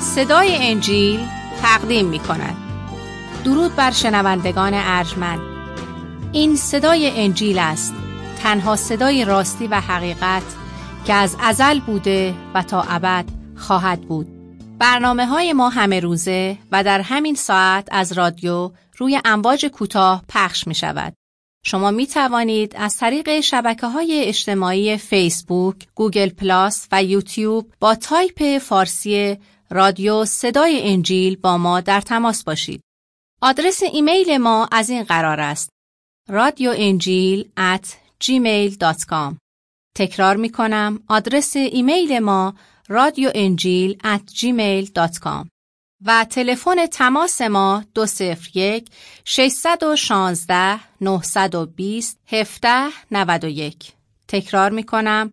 صدای انجیل تقدیم می کند. درود بر شنوندگان ارجمند. این صدای انجیل است، تنها صدای راستی و حقیقت که از ازل بوده و تا ابد خواهد بود. برنامه‌های ما همه روزه و در همین ساعت از رادیو روی امواج کوتاه پخش می شود. شما می توانید از طریق شبکه‌های اجتماعی فیسبوک، گوگل پلاس و یوتیوب با تایپ فارسی رادیو صدای انجیل با ما در تماس باشید. آدرس ایمیل ما از این قرار است: radioenjil@gmail.com. تکرار می کنم، آدرس ایمیل ما radioenjil@gmail.com و تلفن تماس ما 201-616-920-1791. تکرار می کنم،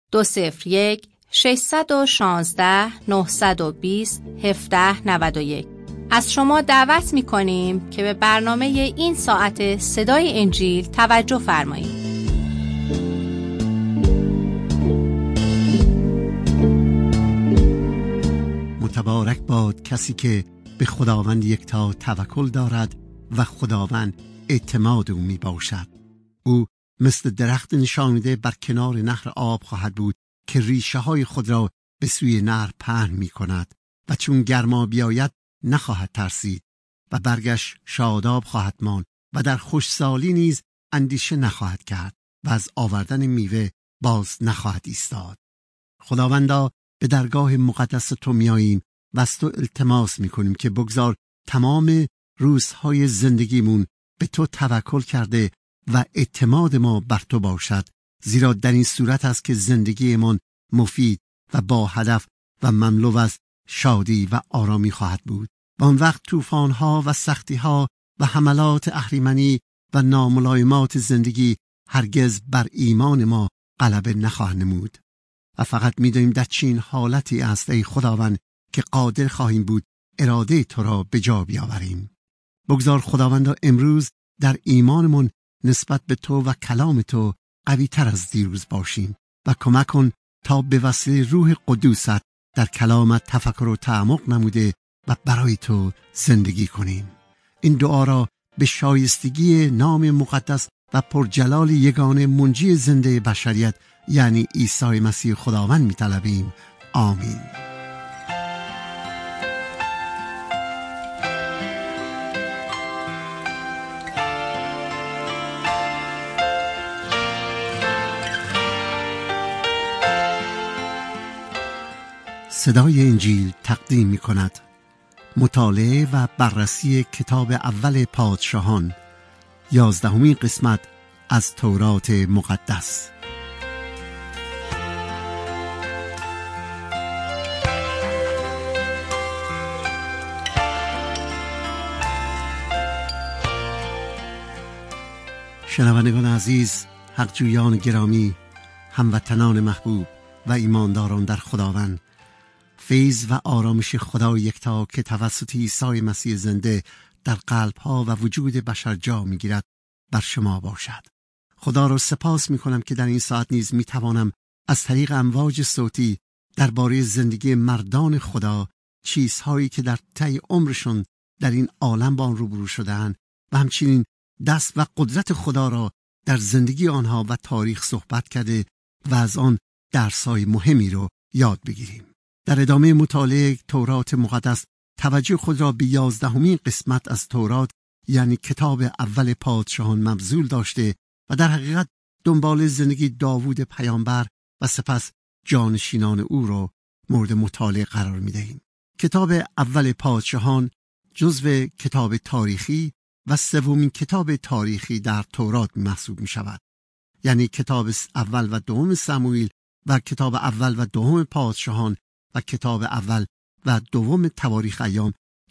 201-616-920-1791. از شما دعوت می کنیم که به برنامه این ساعت صدای انجیل توجه فرمایید. متبارک باد کسی که به خداوند یکتا توکل دارد و خداوند اعتماد او می باشد. او مثل درخت نشانیده بر کنار نهر آب خواهد بود که ریشه های خود را به سوی نهر پهن می کند و چون گرما بیاید نخواهد ترسید و برگش شاداب خواهد ماند و در خوشسالی نیز اندیشه نخواهد کرد و از آوردن میوه باز نخواهد ایستاد. خداوندا، به درگاه مقدس تو میاییم و از تو التماس میکنیم که بگذار تمام روزهای زندگیمون به تو توکل کرده و اعتماد ما بر تو باشد، زیرا در این صورت است که زندگیمان مفید و با هدف و مملو از شادی و آرامی خواهد بود. و آن وقت طوفان‌ها و سختی‌ها و حملات اهریمنی و ناملایمات زندگی هرگز بر ایمان ما غلبه نخواهد نمود. و فقط می‌دانیم در چین حالتی است ای خداوند که قادر خواهیم بود اراده تو را به جا بیاوریم. بگذار خداوندا امروز در ایمانمون نسبت به تو و کلام تو قوی تر از دیروز باشیم و کمک کن تا به وسیله روح قدوست در کلامت تفکر و تعمق نموده و برای تو زندگی کنیم. این دعا را به شایستگی نام مقدس و پرجلال یگانه منجی زنده بشریت یعنی عیسی مسیح خداوند می‌طلبیم. آمین. صدای انجیل تقدیم می کند مطالعه و بررسی کتاب اول پادشاهان، 11مین قسمت از تورات مقدس. شنوندگان عزیز، حقجویان گرامی، هموطنان محبوب و ایمانداران در خداوند، فیض و آرامش خدا یکتا که توسط عیسی مسیح زنده در قلب‌ها و وجود بشر جا می‌گیرد بر شما باشد. خدا را سپاس می‌کنم که در این ساعت نیز می‌توانم از طریق امواج صوتی درباره زندگی مردان خدا، چیزهایی که در طی عمرشون در این عالم با آن روبرو شده‌اند و همچنین دست و قدرت خدا را در زندگی آنها و تاریخ صحبت کرده و از آن درس‌های مهمی رو یاد بگیریم. در ادامه مطالعه تورات مقدس توجه خود را به 11مین قسمت از تورات یعنی کتاب اول پادشاهان مبذول داشته و در حقیقت دنبال زندگی داوود پیامبر و سپس جانشینان او را مورد مطالعه قرار می‌دهیم. کتاب اول پادشاهان جزو کتاب تاریخی و سومین کتاب تاریخی در تورات محسوب می‌شود. یعنی کتاب اول و دوم سموئیل و کتاب اول و دوم پادشاهان و کتاب اول و دوم تواریخ ایام